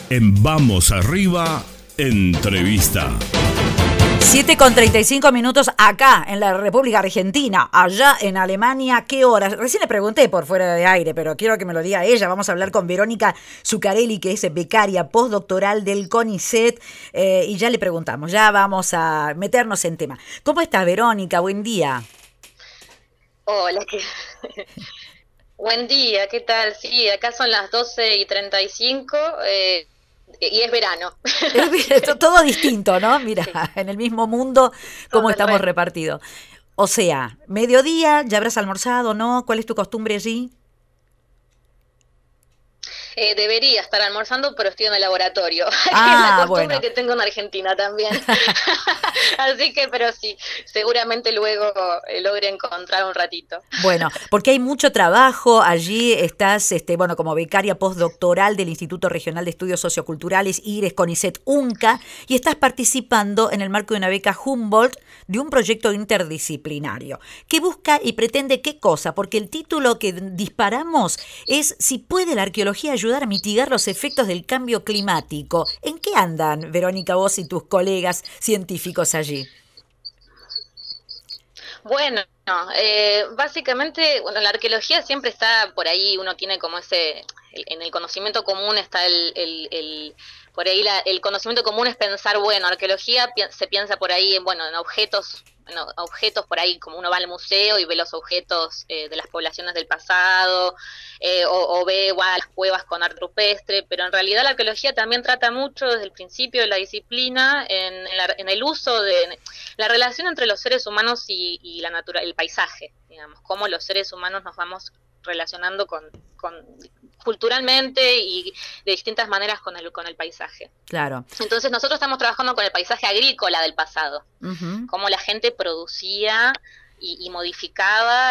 En Vamos Arriba, entrevista. 7:35 acá en la República Argentina, allá en Alemania, ¿qué horas? Recién le pregunté por fuera de aire, pero quiero que me lo diga ella. Vamos a hablar con Verónica Zuccarelli, que es becaria postdoctoral del CONICET, y ya le preguntamos, ya vamos a meternos en tema. ¿Cómo está, Verónica? Buen día. Hola, buen día, ¿qué tal? Sí, acá son las 12:35 y es verano. Todo distinto, ¿no? Mira, Sí, en el mismo mundo, todo cómo el estamos resto. repartidos. O sea, mediodía, ¿ya habrás almorzado, no? ¿Cuál es tu costumbre allí? Debería estar almorzando, pero estoy en el laboratorio, que es la Ah, costumbre bueno. que tengo en Argentina también. Así que, pero sí, seguramente luego logre encontrar un ratito. Bueno, porque hay mucho trabajo. Allí estás, bueno, como becaria postdoctoral del Instituto Regional de Estudios Socioculturales, IRES, CONICET, UNCA, y estás participando en el marco de una beca Humboldt de un proyecto interdisciplinario que busca y pretende qué cosa, porque el título que disparamos es si puede la arqueología ayudar a mitigar los efectos del cambio climático. ¿En qué andan, Verónica, vos y tus colegas científicos allí? Bueno, básicamente, bueno, la arqueología siempre está por ahí, uno tiene como en el conocimiento común está por ahí el conocimiento común es pensar, bueno, arqueología se piensa por ahí, bueno, en objetos por ahí, como uno va al museo y ve los objetos de las poblaciones del pasado, o ve las cuevas con arte rupestre, pero en realidad la arqueología también trata mucho desde el principio de la disciplina en el uso de la relación entre los seres humanos y el paisaje, digamos, cómo los seres humanos nos vamos relacionando con culturalmente y de distintas maneras con el paisaje. Claro. Entonces nosotros estamos trabajando con el paisaje agrícola del pasado, Uh-huh. cómo la gente producía y modificaba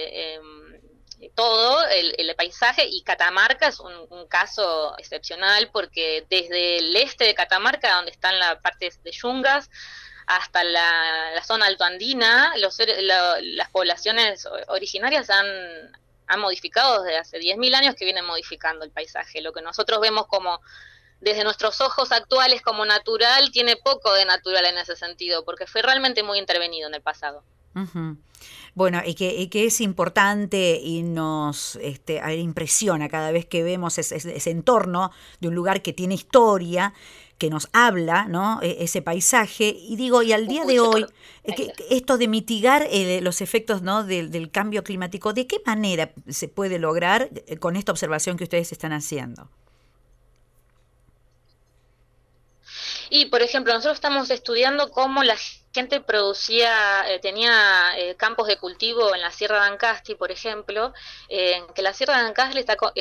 todo el paisaje, y Catamarca es un caso excepcional porque desde el este de Catamarca, donde están la parte de Yungas, hasta la zona altoandina, las poblaciones originarias han modificado desde hace 10.000 años que vienen modificando el paisaje. Lo que nosotros vemos como desde nuestros ojos actuales como natural tiene poco de natural en ese sentido, porque fue realmente muy intervenido en el pasado. Uh-huh. Bueno, y que es importante y nos impresiona cada vez que vemos ese entorno de un lugar que tiene historia, que nos habla, ¿no? Ese paisaje, y digo, y al día de hoy, esto de mitigar los efectos, ¿no? del cambio climático, ¿de qué manera se puede lograr con esta observación que ustedes están haciendo? Y, por ejemplo, nosotros estamos estudiando cómo la gente tenía campos de cultivo en la Sierra de Ancasti, por ejemplo, que la Sierra de Ancasti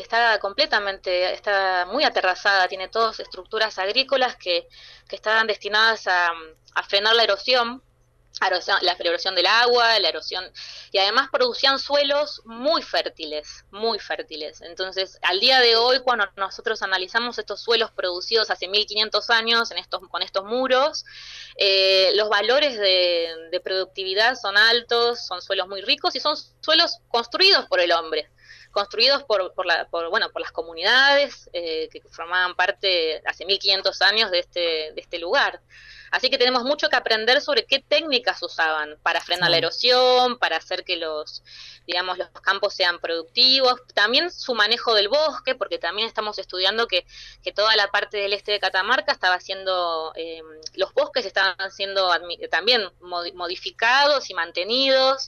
está muy aterrazada, tiene todas estructuras agrícolas que estaban destinadas a frenar la erosión del agua, la erosión, y además producían suelos muy fértiles, muy fértiles. Entonces, al día de hoy, cuando nosotros analizamos estos suelos producidos hace 1500 años con estos muros, los valores de productividad son altos, son suelos muy ricos y son suelos construidos por el hombre, construidos por las comunidades que formaban parte hace 1500 años de este lugar. Así que tenemos mucho que aprender sobre qué técnicas usaban para frenar la erosión, para hacer que los campos sean productivos, también su manejo del bosque, porque también estamos estudiando que toda la parte del este de Catamarca estaba siendo, los bosques estaban siendo también modificados y mantenidos,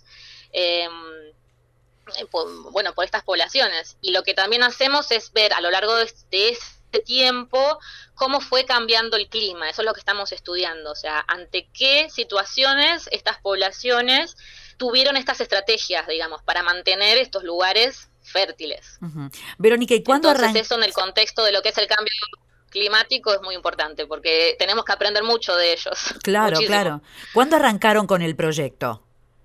por estas poblaciones. Y lo que también hacemos es ver a lo largo de este tiempo cómo fue cambiando el clima. Eso es lo que estamos estudiando, o sea, ante qué situaciones estas poblaciones tuvieron estas estrategias, digamos, para mantener estos lugares fértiles. Uh-huh. Verónica, ¿y cuándo Entonces eso en el contexto de lo que es el cambio climático es muy importante, porque tenemos que aprender mucho de ellos. Claro, muchísimo. Claro. ¿Cuándo arrancaron con el proyecto?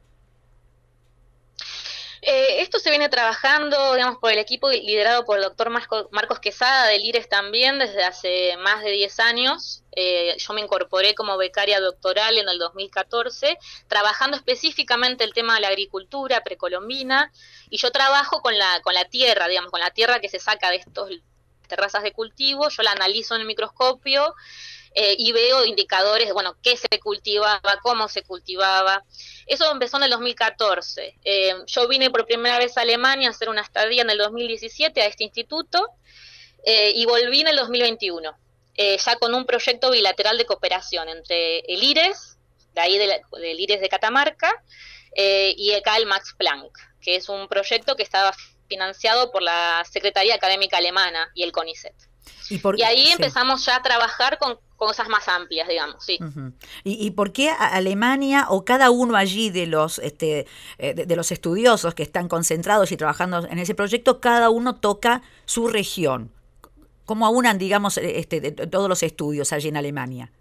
Esto se viene trabajando, digamos, por el equipo liderado por el doctor Marcos Quesada del IRES también desde hace más de 10 años. Yo me incorporé como becaria doctoral en el 2014, trabajando específicamente el tema de la agricultura precolombina, y yo trabajo con la tierra, digamos, con la tierra que se saca de estas terrazas de cultivo, yo la analizo en el microscopio y veo indicadores de, bueno, qué se cultivaba, cómo se cultivaba. Eso empezó en el 2014. Yo vine por primera vez a Alemania a hacer una estadía en el 2017 a este instituto y volví en el 2021, ya con un proyecto bilateral de cooperación entre el IRES, de ahí del IRES de Catamarca, y acá el Max Planck, que es un proyecto que estaba financiado por la Secretaría Académica Alemana y el CONICET. Y ahí empezamos ya a trabajar con cosas más amplias, digamos, sí. Uh-huh. ¿Y por qué Alemania o cada uno allí de los de los estudiosos que están concentrados y trabajando en ese proyecto, cada uno toca su región? ¿Cómo aunan, digamos, todos los estudios allí en Alemania?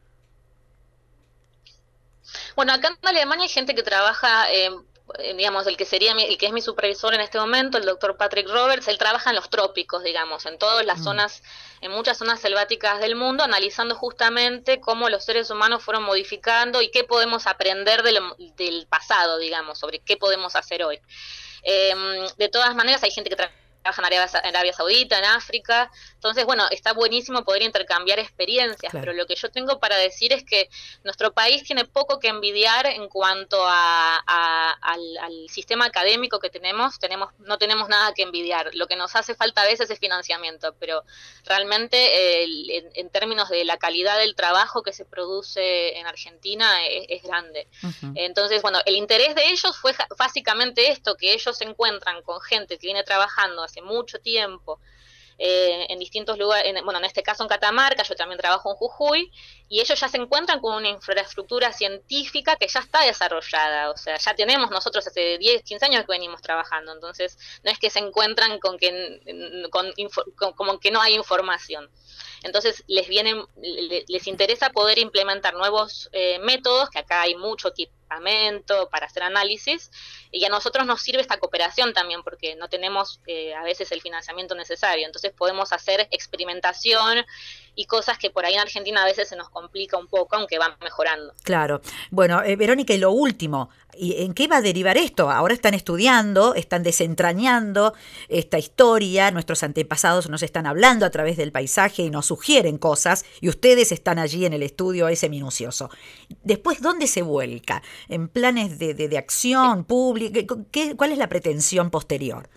Bueno, acá en Alemania hay gente que trabaja, digamos, el que es mi supervisor en este momento, el doctor Patrick Roberts, él trabaja en los trópicos, digamos, en todas las zonas, en muchas zonas selváticas del mundo, analizando justamente cómo los seres humanos fueron modificando y qué podemos aprender del pasado, digamos, sobre qué podemos hacer hoy. De todas maneras, hay gente que trabaja en Arabia Saudita, en África, entonces, bueno, está buenísimo poder intercambiar experiencias, claro. Pero lo que yo tengo para decir es que nuestro país tiene poco que envidiar en cuanto al sistema académico que no tenemos nada que envidiar. Lo que nos hace falta a veces es financiamiento, pero realmente en términos de la calidad del trabajo que se produce en Argentina es grande. Uh-huh. Entonces, bueno, el interés de ellos fue básicamente esto, que ellos se encuentran con gente que viene trabajando hace mucho tiempo en distintos lugares, en este caso en Catamarca, yo también trabajo en Jujuy, y ellos ya se encuentran con una infraestructura científica que ya está desarrollada, o sea, ya tenemos nosotros hace 10, 15 años que venimos trabajando, entonces no es que se encuentran como que no hay información. Entonces les interesa poder implementar nuevos métodos, que acá hay mucho equipamiento para hacer análisis, y a nosotros nos sirve esta cooperación también, porque no tenemos a veces el financiamiento necesario, entonces podemos hacer experimentación y cosas que por ahí en Argentina a veces se nos complica un poco, aunque van mejorando. Claro. Bueno, Verónica, y lo último, ¿y en qué va a derivar esto? Ahora están estudiando, están desentrañando esta historia, nuestros antepasados nos están hablando a través del paisaje y nos sugieren cosas, y ustedes están allí en el estudio ese minucioso. Después, ¿dónde se vuelca? ¿En planes de acción pública? ¿Cuál es la pretensión posterior?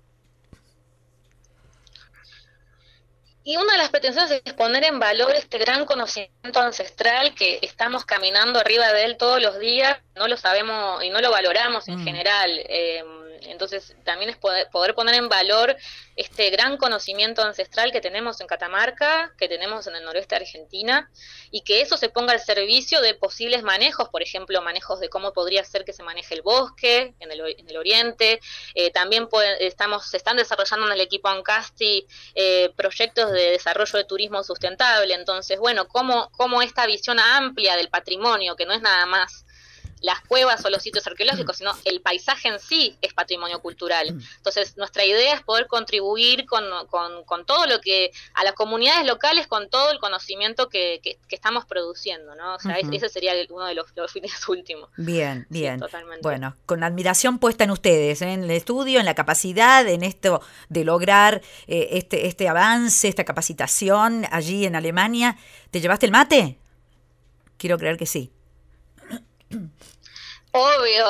Y una de las pretensiones es poner en valor este gran conocimiento ancestral que estamos caminando arriba de él todos los días, no lo sabemos y no lo valoramos en general. Entonces también es poder poner en valor este gran conocimiento ancestral que tenemos en Catamarca, que tenemos en el noroeste de Argentina, y que eso se ponga al servicio de posibles manejos, por ejemplo, manejos de cómo podría ser que se maneje el bosque en el oriente. También se están desarrollando en el equipo Ancasti proyectos de desarrollo de turismo sustentable. Entonces, bueno, cómo esta visión amplia del patrimonio, que no es nada más las cuevas o los sitios arqueológicos, sino el paisaje en sí es patrimonio cultural. Entonces, nuestra idea es poder contribuir con todo lo que, a las comunidades locales, con todo el conocimiento que estamos produciendo, ¿no? O sea, ese sería uno de los fines últimos. Bien, bien. Sí, totalmente. Bueno, con admiración puesta en ustedes, en el estudio, en la capacidad, en esto de lograr este avance, esta capacitación allí en Alemania. ¿Te llevaste el mate? Quiero creer que sí. Obvio.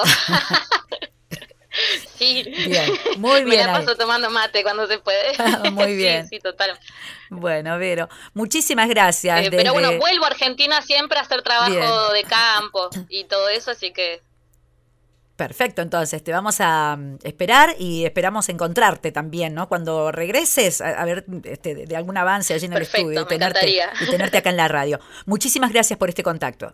Sí. Bien, muy bien. Me la paso tomando mate cuando se puede. Muy bien. Sí, total. Bueno, Vero, muchísimas gracias. Pero bueno, vuelvo a Argentina siempre a hacer trabajo de campo y todo eso, así que... Perfecto, entonces te vamos a esperar y esperamos encontrarte también, ¿no? Cuando regreses, a ver de algún avance allí en el estudio y tenerte acá en la radio. Muchísimas gracias por este contacto.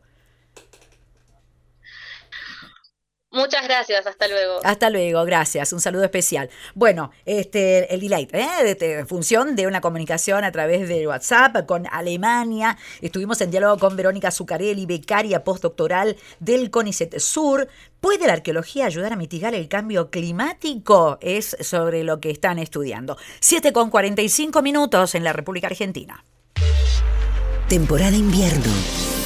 Muchas gracias, hasta luego. Hasta luego, gracias, un saludo especial. Bueno, el delay, función de una comunicación a través de WhatsApp con Alemania. Estuvimos en diálogo con Verónica Zuccarelli, becaria postdoctoral del CONICET Sur. ¿Puede la arqueología ayudar a mitigar el cambio climático? Es sobre lo que están estudiando. 7:45 en la República Argentina. Temporada invierno.